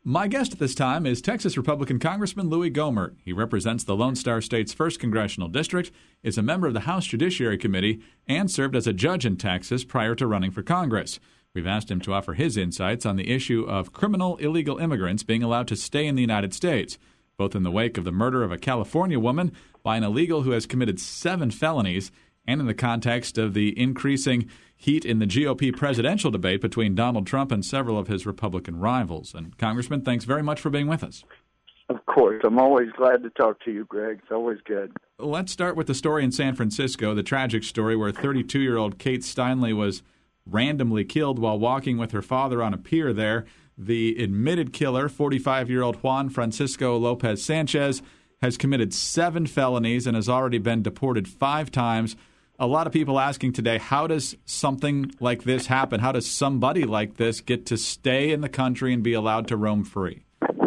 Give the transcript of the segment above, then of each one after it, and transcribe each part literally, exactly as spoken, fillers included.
My guest at this time is Texas Republican Congressman Louis Gohmert. He represents the Lone Star State's first Congressional District, is a member of the House Judiciary Committee, and served as a judge in Texas prior to running for Congress. We've asked him to offer his insights on the issue of criminal illegal immigrants being allowed to stay in the United States, both in the wake of the murder of a California woman by an illegal who has committed seven felonies, and in the context of the increasing heat in the G O P presidential debate between Donald Trump and several of his Republican rivals. And Congressman, thanks very much for being with us. Of course. I'm always glad to talk to you, Greg. It's always good. Let's start with the story in San Francisco, the tragic story where thirty-two-year-old Kate Steinle was randomly killed while walking with her father on a pier there. The admitted killer, forty-five-year-old Juan Francisco Lopez Sanchez, has committed seven felonies and has already been deported five times. A lot of people asking today, how does something like this happen? How does somebody like this get to stay in the country and be allowed to roam free?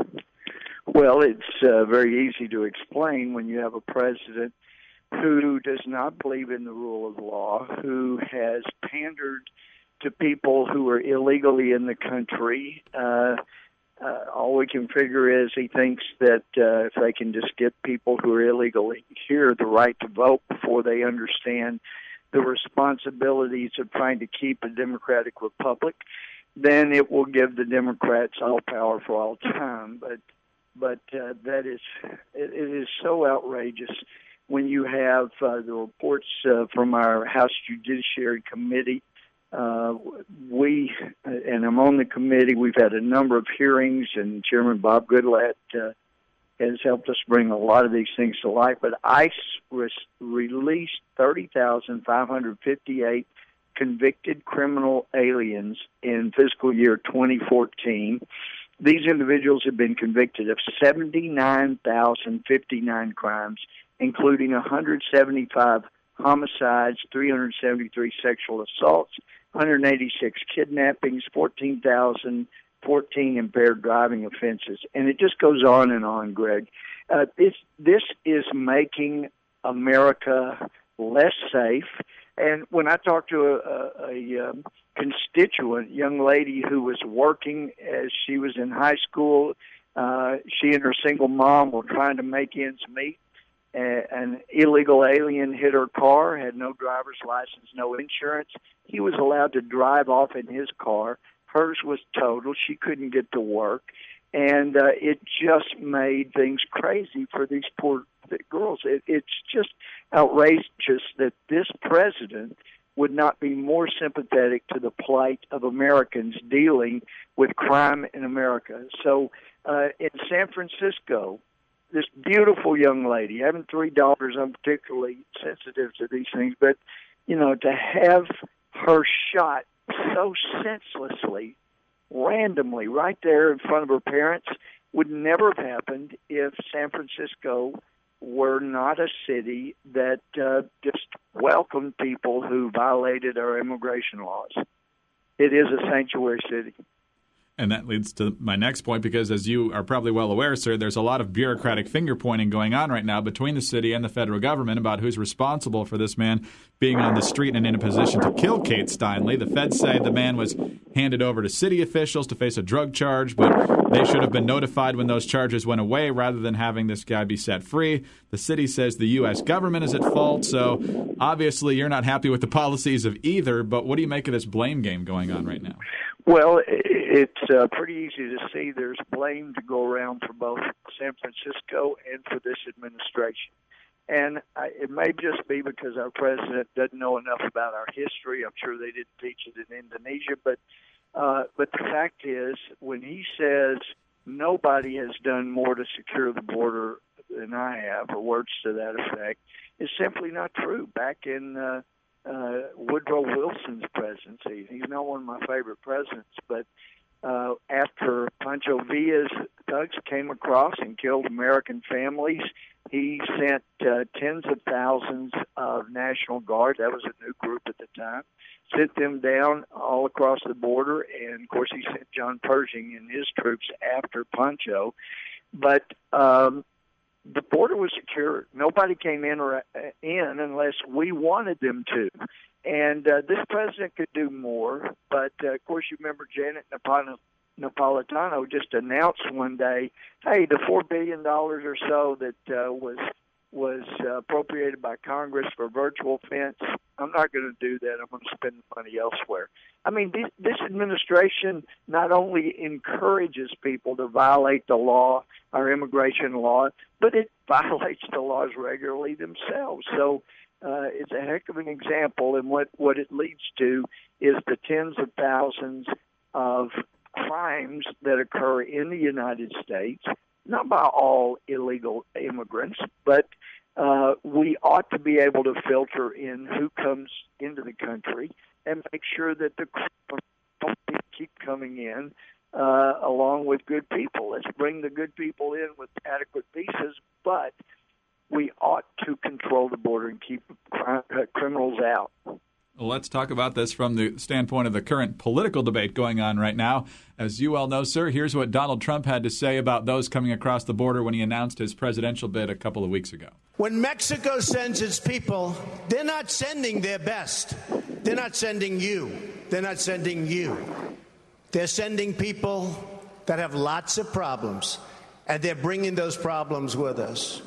Well, it's uh, very easy to explain when you have a president who does not believe in the rule of law, who has pandered to people who are illegally in the country. Uh, uh, all we can figure is he thinks that uh, if they can just get people who are illegally here the right to vote before they understand the responsibilities of trying to keep a democratic republic, then it will give the Democrats all power for all time. But but uh, that is it, it is so outrageous when you have uh, the reports uh, from our House Judiciary Committee. Uh, we, and I'm on the committee, we've had a number of hearings, and Chairman Bob Goodlatte uh, has helped us bring a lot of these things to light. But ICE re- released thirty thousand five hundred fifty-eight convicted criminal aliens in fiscal year twenty fourteen. These individuals have been convicted of seventy-nine thousand fifty-nine crimes, including one hundred seventy-five homicides, three hundred seventy-three sexual assaults, one hundred eighty-six kidnappings, fourteen thousand fourteen impaired driving offenses. And it just goes on and on, Greg. Uh, this, this is making America less safe. And when I talked to a, a, a um, constituent, young lady who was working as she was in high school, uh, she and her single mom were trying to make ends meet. An illegal alien hit her car, had no driver's license, no insurance. He was allowed to drive off in his car. Hers was totaled. She couldn't get to work. And uh, it just made things crazy for these poor girls. It, it's just outrageous that this president would not be more sympathetic to the plight of Americans dealing with crime in America. So uh, in San Francisco, this beautiful young lady, having three daughters, I'm particularly sensitive to these things, but, you know, to have her shot so senselessly, randomly, right there in front of her parents would never have happened if San Francisco were not a city that uh, just welcomed people who violated our immigration laws. It is a sanctuary city. And that leads to my next point, because as you are probably well aware, sir, there's a lot of bureaucratic finger-pointing going on right now between the city and the federal government about who's responsible for this man being on the street and in a position to kill Kate Steinle. The feds say the man was handed over to city officials to face a drug charge, but they should have been notified when those charges went away rather than having this guy be set free. The city says the U S government is at fault, so obviously you're not happy with the policies of either, but what do you make of this blame game going on right now? Well, it's uh, pretty easy to see there's blame to go around for both San Francisco and for this administration. And I, it may just be because our president doesn't know enough about our history. I'm sure they didn't teach it in Indonesia. But, uh, but the fact is, when he says nobody has done more to secure the border than I have, or words to that effect, is simply not true. Back in uh, uh, Woodrow Wilson's presidency, he's not one of my favorite presidents, but uh, after Pancho Villa's thugs came across and killed American families, he sent uh, tens of thousands of National Guard. That was a new group at the time. Sent them down all across the border, and of course he sent John Pershing and his troops after Pancho. But um, the border was secure. Nobody came in or in unless we wanted them to. And uh, this president could do more. But, uh, of course, you remember Janet Napolitano just announced one day, hey, the four billion dollars or so that uh, was was uh, appropriated by Congress for virtual fence, I'm not going to do that. I'm going to spend the money elsewhere. I mean, this, this administration not only encourages people to violate the law, our immigration law, but it violates the laws regularly themselves. So uh, it's a heck of an example, and what, what it leads to is the tens of thousands of crimes that occur in the United States, not by all illegal immigrants, but uh, we ought to be able to filter in who comes into the country and make sure that the criminals keep coming in uh, along with good people. Let's bring the good people in with adequate visas, but we ought to control the border and keep criminals out. Well, let's talk about this from the standpoint of the current political debate going on right now. As you well know, sir, here's what Donald Trump had to say about those coming across the border when he announced his presidential bid a couple of weeks ago. When Mexico sends its people, they're not sending their best. They're not sending you. They're not sending you. They're sending people that have lots of problems, and they're bringing those problems with us.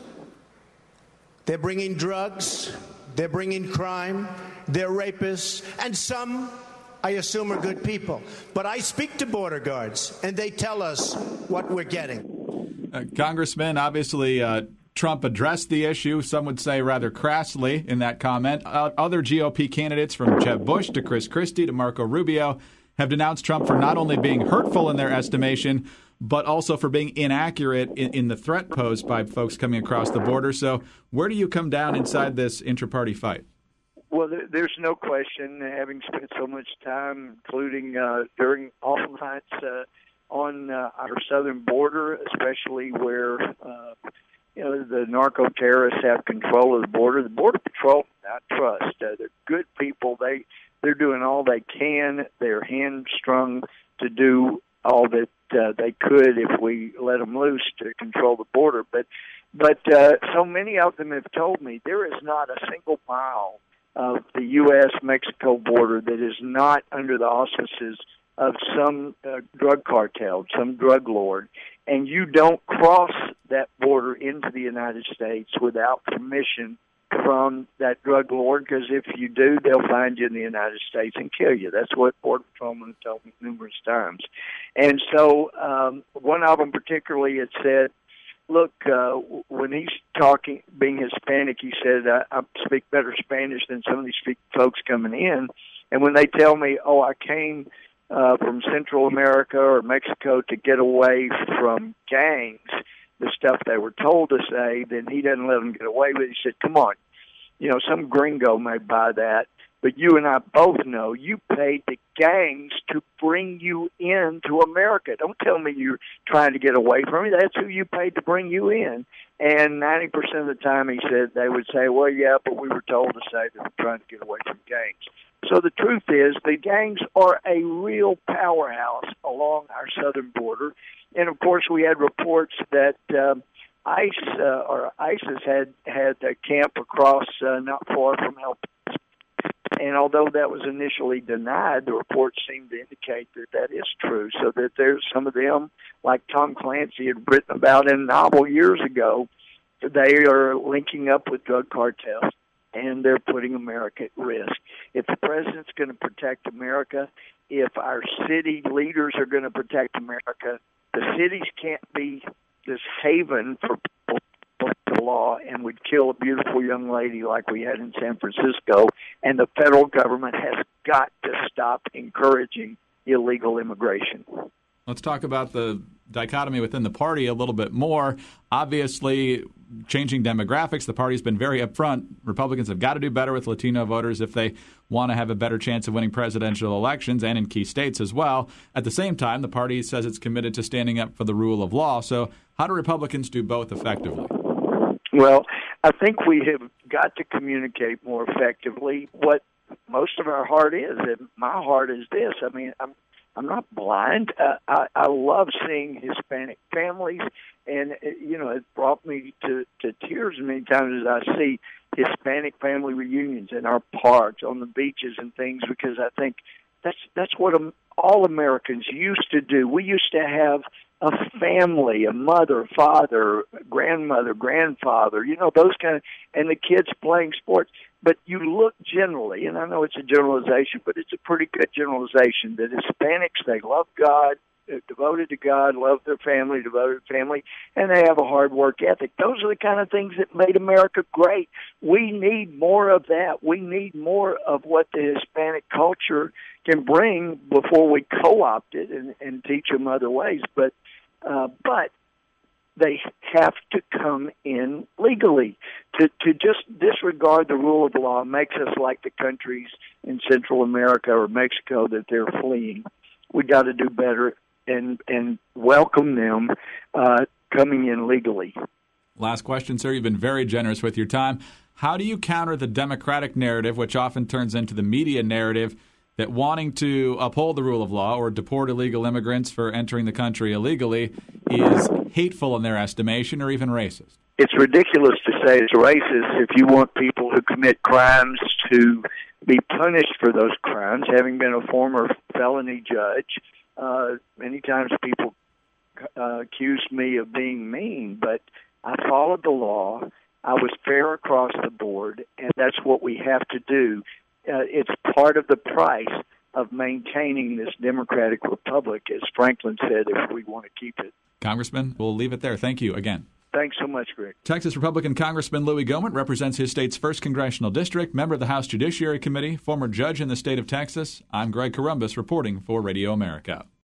They're bringing drugs. They're bringing crime. They're rapists, and some, I assume, are good people. But I speak to border guards, and they tell us what we're getting. Uh, Congressman, obviously, uh, Trump addressed the issue, some would say rather crassly in that comment. Uh, other G O P candidates, from Jeb Bush to Chris Christie to Marco Rubio, have denounced Trump for not only being hurtful in their estimation, but also for being inaccurate in, in the threat posed by folks coming across the border. So where do you come down inside this intra-party fight? Well, there's no question, having spent so much time, including uh, during awful nights uh, on uh, our southern border, especially where uh, you know the narco terrorists have control of the border. The Border Patrol, I trust. Uh, they're good people. They they're doing all they can. They're hamstrung to do all that uh, they could if we let them loose to control the border. But but uh, so many of them have told me there is not a single mile of the U S Mexico border that is not under the auspices of some uh, drug cartel, some drug lord, and you don't cross that border into the United States without permission from that drug lord, because if you do, they'll find you in the United States and kill you. That's what Border Patrolmen have told me numerous times. And so um, one of them particularly had said, look, uh, when he's talking, being Hispanic, he said, I, I speak better Spanish than some of these folks coming in. And when they tell me, oh, I came uh, from Central America or Mexico to get away from gangs, the stuff they were told to say, then he doesn't let them get away with it. He said, come on, you know, some gringo may buy that, but you and I both know you paid the gangs to bring you into America. Don't tell me you're trying to get away from me. That's who you paid to bring you in. And ninety percent of the time, he said, they would say, well, yeah, but we were told to say that we're trying to get away from gangs. So the truth is the gangs are a real powerhouse along our southern border. And, of course, we had reports that um, ICE uh, or ISIS had, had a camp across uh, not far from El Paso. And although that was initially denied, the reports seem to indicate that that is true, so that there's some of them, like Tom Clancy had written about in a novel years ago, they are linking up with drug cartels, and they're putting America at risk. If the president's going to protect America, if our city leaders are going to protect America, the cities can't be this haven for people the law and would kill a beautiful young lady like we had in San Francisco, and the federal government has got to stop encouraging illegal immigration. Let's talk about the dichotomy within the party a little bit more. Obviously, changing demographics, the party's been very upfront. Republicans have got to do better with Latino voters if they want to have a better chance of winning presidential elections and in key states as well. At the same time, the party says it's committed to standing up for the rule of law. So how do Republicans do both effectively? Well, I think we have got to communicate more effectively what most of our heart is. And my heart is this. I mean, I'm I'm not blind. Uh, I, I love seeing Hispanic families, and, you know, it brought me to, to tears many times as I see Hispanic family reunions in our parks, on the beaches and things, because I think That's that's what um, all Americans used to do. We used to have a family, a mother, father, grandmother, grandfather, you know, those kind of, and the kids playing sports. But you look generally, and I know it's a generalization, but it's a pretty good generalization, that Hispanics, they love God, devoted to God, love their family, devoted to family, and they have a hard work ethic. Those are the kind of things that made America great. We need more of that. We need more of what the Hispanic culture can bring before we co-opt it and, and teach them other ways. But uh, but they have to come in legally. To to just disregard the rule of law makes us like the countries in Central America or Mexico that they're fleeing. We got to do better and and welcome them uh, coming in legally. Last question, sir. You've been very generous with your time. How do you counter the Democratic narrative, which often turns into the media narrative, that wanting to uphold the rule of law or deport illegal immigrants for entering the country illegally is hateful in their estimation or even racist? It's ridiculous to say it's racist if you want people who commit crimes to be punished for those crimes. Having been a former felony judge, uh, many times people uh, accuse me of being mean, but I followed the law. I was fair across the board, and that's what we have to do. Uh, it's part of the price of maintaining this democratic republic, as Franklin said, if we want to keep it. Congressman, we'll leave it there. Thank you again. Thanks so much, Greg. Texas Republican Congressman Louis Gohmert represents his state's first congressional district, member of the House Judiciary Committee, former judge in the state of Texas. I'm Greg Corombos reporting for Radio America.